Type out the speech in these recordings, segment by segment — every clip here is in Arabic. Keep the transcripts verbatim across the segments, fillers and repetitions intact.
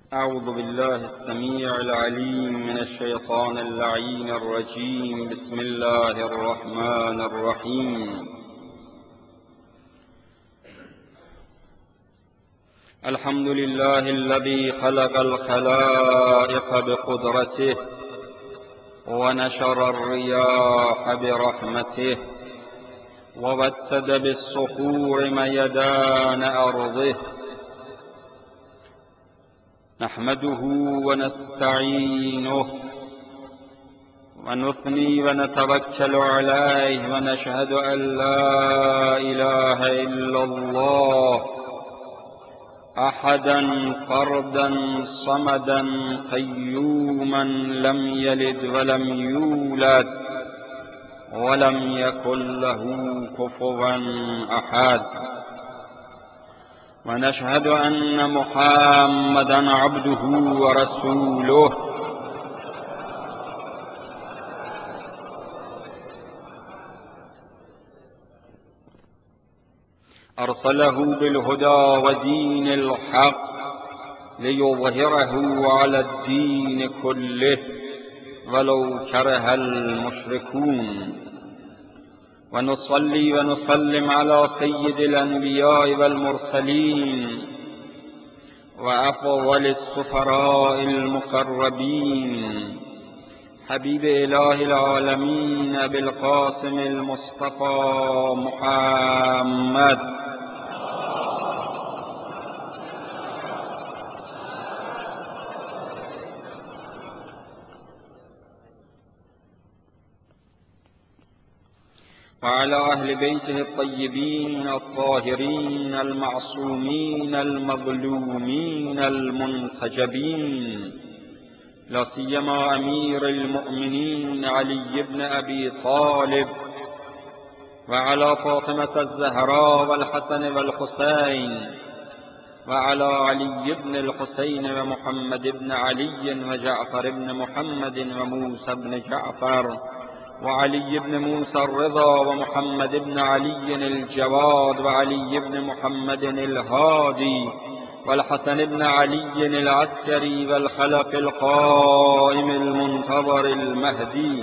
أعوذ بالله السميع العليم من الشيطان اللعين الرجيم. بسم الله الرحمن الرحيم. الحمد لله الذي خلق الخلائق بقدرته ونشر الرياح برحمته ووتد بالصخور ميدان أرضه. نحمده ونستعينه ونثني ونتوكل عليه ونشهد أن لا إله إلا الله أحدا فردا صمدا قيوما لم يلد ولم يولد ولم يكن له كفوا أحد. ونشهد أن محمدا عبده ورسوله أرسله بالهدى ودين الحق ليظهره على الدين كله ولو كره المشركون. ونصلي ونسلم على سيد الأنبياء والمرسلين وأفضل السفراء المقربين حبيب إله العالمين بالقاسم المصطفى محمد وعلى أهل بيته الطيبين الطاهرين المعصومين المظلومين المنتجبين، لا سيما أمير المؤمنين علي بن أبي طالب، وعلى فاطمة الزهراء والحسن والحسين، وعلى علي بن الحسين ومحمد بن علي وجعفر بن محمد وموسى بن جعفر وعلي بن موسى الرضا ومحمد بن علي الجواد وعلي بن محمد الهادي والحسن بن علي العسكري والخلف القائم المنتظر المهدي.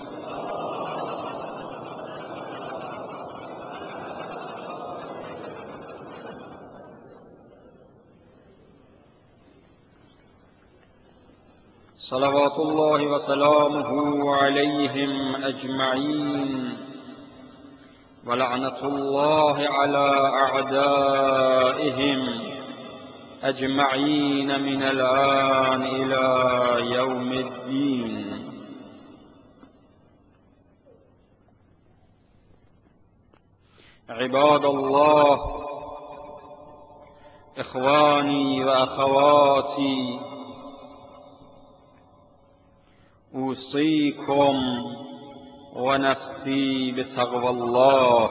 صلوات الله وسلامه عليهم أجمعين، ولعنة الله على أعدائهم أجمعين من الآن إلى يوم الدين. عباد الله، إخواني وأخواتي، أوصيكم ونفسي بتقوى الله.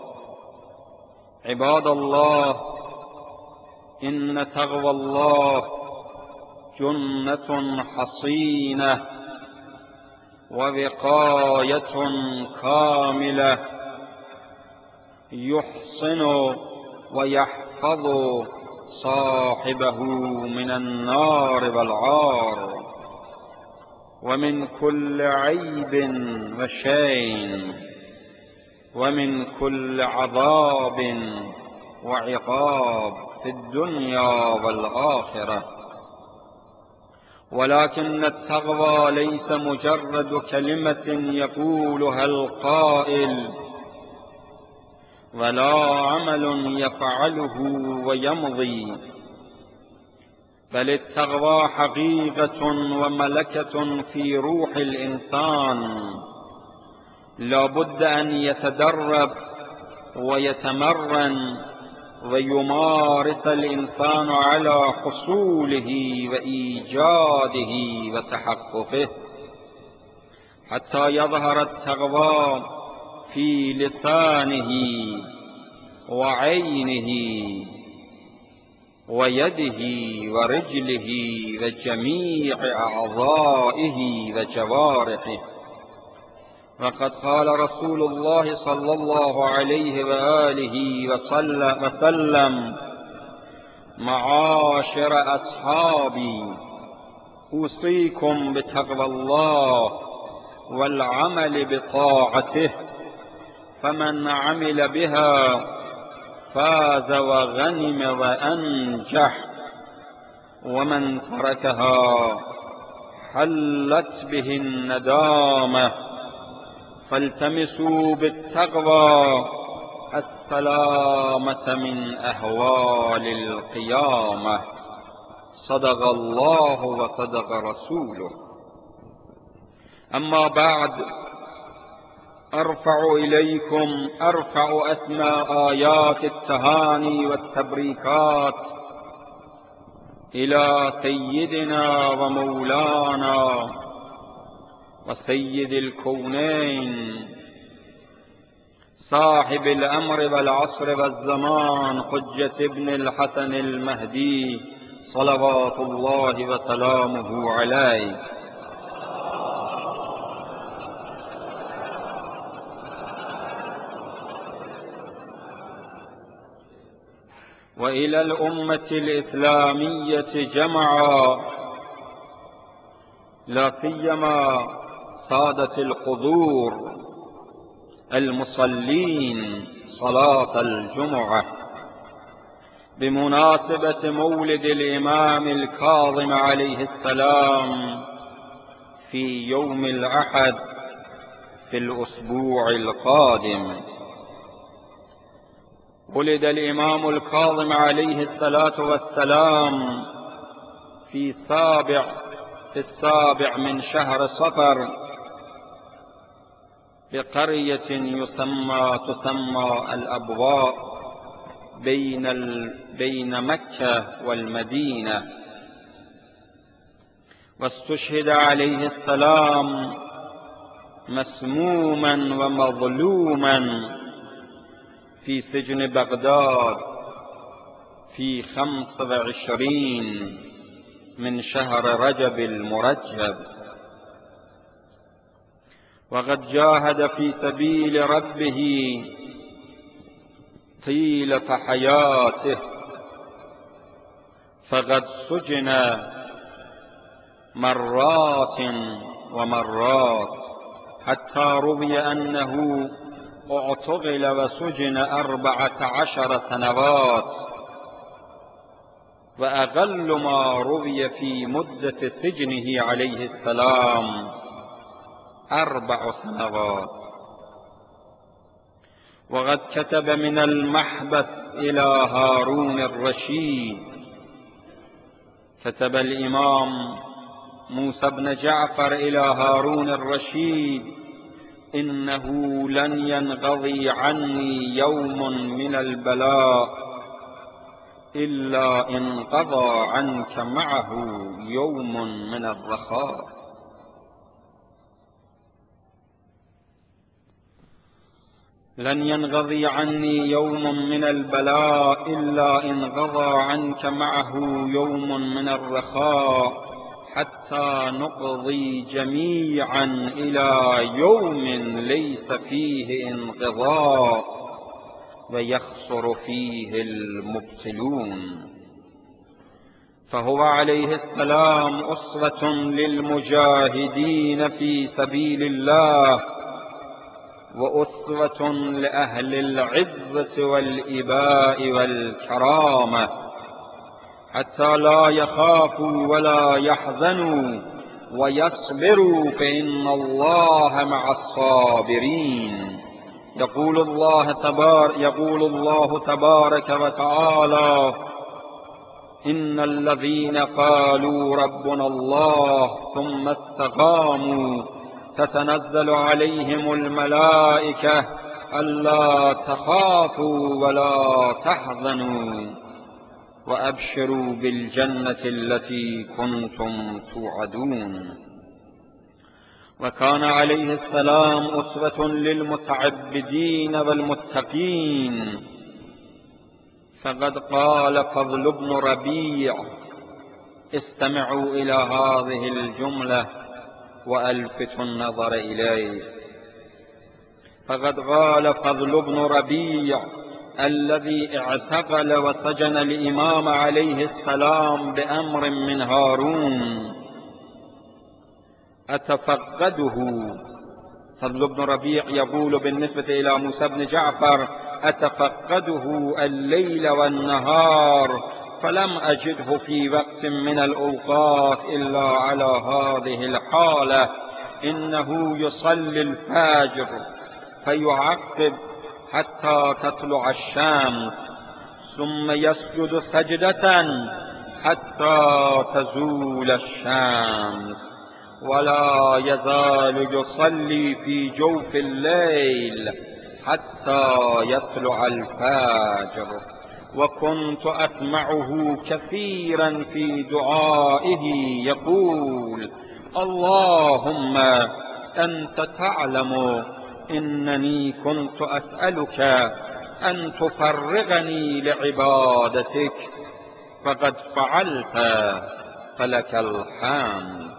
عباد الله، إن تقوى الله جنة حصينة ووقاية كاملة يحصن ويحفظ صاحبه من النار والعار ومن كل عيب وشين ومن كل عذاب وعقاب في الدنيا والآخرة. ولكن التقوى ليس مجرد كلمة يقولها القائل ولا عمل يفعله ويمضي، بل التقوى حقيقة وملكة في روح الإنسان لا بد أن يتدرب ويتمرن ويمارس الإنسان على حصوله وإيجاده وتحققه حتى يظهر التقوى في لسانه وعينه ويده ورجله وجميع أعضائه وجوارحه. وقد قال رسول الله صلى الله عليه وآله وسلم معاشر أصحابي أوصيكم بتقوى الله والعمل بطاعته، فمن عمل بها فاز وغنم وأنجح، ومن تركها حلت به الندامة. فالتمسوا بالتقوى السلامة من أهوال القيامة. صدق الله وصدق رسوله. أما بعد، أرفع إليكم أرفع أسمى آيات التهاني والتبريكات إلى سيدنا ومولانا وسيد الكونين صاحب الأمر والعصر والزمان حجة ابن الحسن المهدي صلوات الله وسلامه عليه. وإلى الأمة الإسلامية جمعا، لا سيما سادة الحضور المصلين صلاة الجمعة، بمناسبة مولد الإمام الكاظم عليه السلام في يوم الأحد في الأسبوع القادم. ولد الإمام الكاظم عليه الصلاة والسلام في سابع في السابع من شهر صفر بقرية يسمى تسمى الأبواء بين ال بين مكة والمدينة. واستشهد عليه السلام مسموما ومظلوما في سجن بغداد في خمس وعشرين من شهر رجب المرجب. وقد جاهد في سبيل ربه طيلة حياته، فقد سجن مرات ومرات، حتى روي أنه اعتقل وسجن أربعة عشر سنوات، وأقل ما روي في مدة سجنه عليه السلام أربع سنوات. وقد كتب من المحبس إلى هارون الرشيد، كتب الإمام موسى بن جعفر إلى هارون الرشيد: إنه لن ينقضي عني يوم من البلاء إلا انقضى عنك معه يوم من الرخاء. لن ينقضي عني يوم من البلاء إلا انقضى عنك معه يوم من الرخاء، حتى نقضي جميعا إلى يوم ليس فيه انقضاء ويخسر فيه المبطلون. فهو عليه السلام أسوة للمجاهدين في سبيل الله، وأسوة لأهل العزة والإباء والكرامة، حتى لا يخافوا ولا يحزنوا ويصبروا، فإن الله مع الصابرين. يقول الله تبارك يقول الله تبارك وتعالى: إن الذين قالوا ربنا الله ثم استقاموا تتنزل عليهم الملائكة ألا تخافوا ولا تحزنوا وأبشروا بالجنة التي كنتم توعدون. وكان عليه السلام أسوة للمتعبدين والمتقين، فقد قال فضل بن ربيع: استمعوا إلى هذه الجملة وألفتوا النظر إليه. فقد قال فضل بن ربيع: الذي اعتقل وسجن الإمام عليه السلام بأمر من هارون أتفقده. فضل بن ربيع يقول بالنسبة إلى موسى بن جعفر: أتفقده الليل والنهار فلم أجده في وقت من الأوقات إلا على هذه الحالة، إنه يصلي الفجر فيعقب حتى تطلع الشمس، ثم يسجد سجدة حتى تزول الشمس، ولا يزال يصلي في جوف الليل حتى يطلع الفجر. وكنت أسمعه كثيرا في دعائه يقول: اللهم أنت تعلم إنني كنت أسألك أن تفرغني لعبادتك، فقد فعلت، فلك الحمد.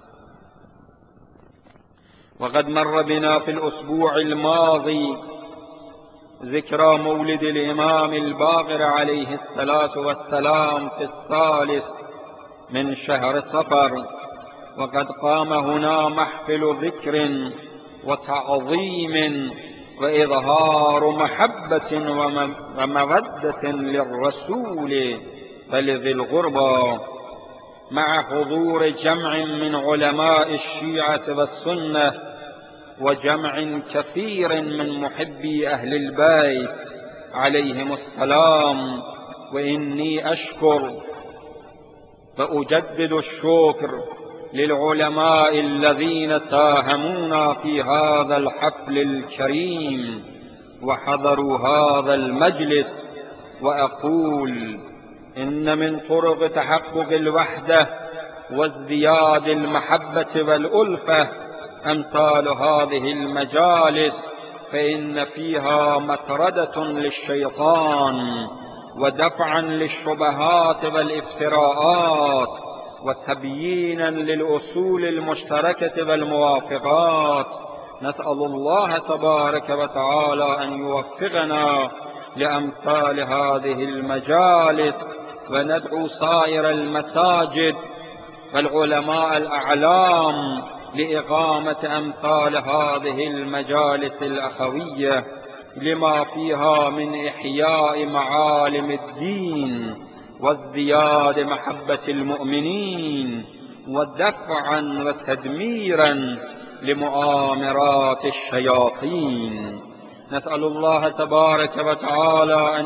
وقد مر بنا في الأسبوع الماضي ذكرى مولد الإمام الباقر عليه الصلاة والسلام في الثالث من شهر صفر، وقد قام هنا محفل ذكر وتعظيم وإظهار محبة ومودة للرسول ولذي القربى، مع حضور جمع من علماء الشيعة والسنة وجمع كثير من محبي أهل البيت عليهم السلام. وإني أشكر وأجدد الشكر للعلماء الذين ساهمونا في هذا الحفل الكريم وحضروا هذا المجلس. وأقول إن من طرق تحقق الوحدة وازدياد المحبة والألفة أمثال هذه المجالس، فإن فيها مطردة للشيطان ودفعا للشبهات والافتراءات وتبيينا للأصول المشتركة والموافقات. نسأل الله تبارك وتعالى أن يوفقنا لأمثال هذه المجالس، وندعو سائر المساجد والعلماء الأعلام لإقامة أمثال هذه المجالس الأخوية، لما فيها من إحياء معالم الدين وازدياد محبة المؤمنين ودفعا وتدميرا لمؤامرات الشياطين. نسأل الله تبارك وتعالى أن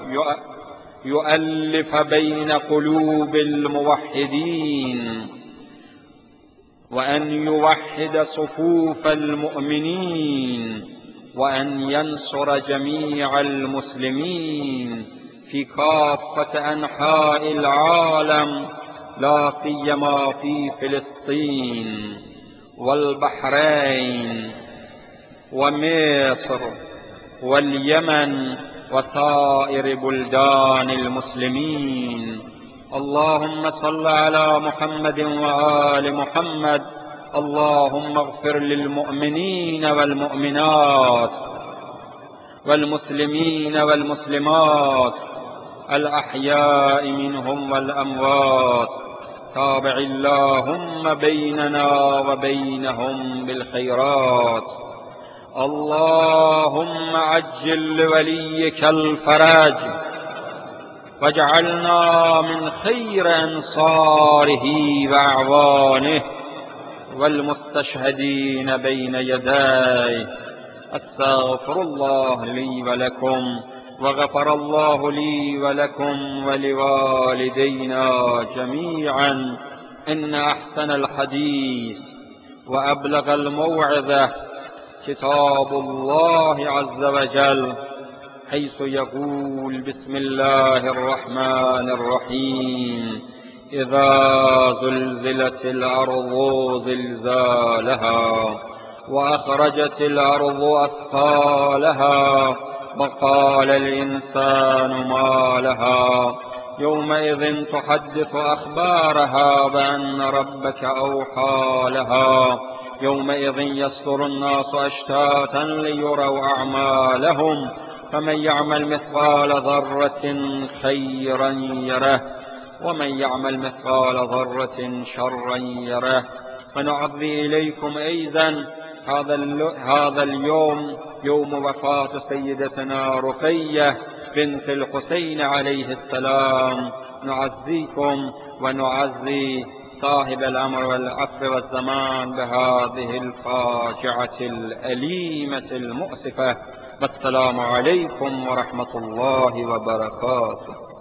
يؤلف بين قلوب الموحدين، وأن يوحد صفوف المؤمنين، وأن ينصر جميع المسلمين في كافة أنحاء العالم، لا سيما في فلسطين والبحرين ومصر واليمن وسائر بلدان المسلمين. اللهم صل على محمد وآل محمد. اللهم اغفر للمؤمنين والمؤمنات والمسلمين والمسلمات الأحياء منهم والأموات. تابع اللهم بيننا وبينهم بالخيرات. اللهم عجل لوليك الفرج، واجعلنا من خير أنصاره وأعوانه والمستشهدين بين يديه. أستغفر الله لي ولكم، وغفر الله لي ولكم ولوالدينا جميعا. إن أحسن الحديث وأبلغ الموعظة كتاب الله عز وجل، حيث يقول: بسم الله الرحمن الرحيم: إذا زلزلت الأرض زلزالها وأخرجت الأرض أثقالها وقال الإنسان ما لها يومئذ تحدث أخبارها بأن ربك أوحى لها يومئذ يصدر الناس أشتاتا ليروا أعمالهم فمن يعمل مثقال ذرة خيرا يره ومن يعمل مثقال ذرة شرا يره. ونعزي إليكم أيضا هذا هذا اليوم يوم وفاة سيدتنا رقية بنت الحسين عليه السلام. نعزيكم ونعزي صاحب الأمر والعصر والزمان بهذه الفاجعة الأليمة المؤسفة. والسلام عليكم ورحمة الله وبركاته.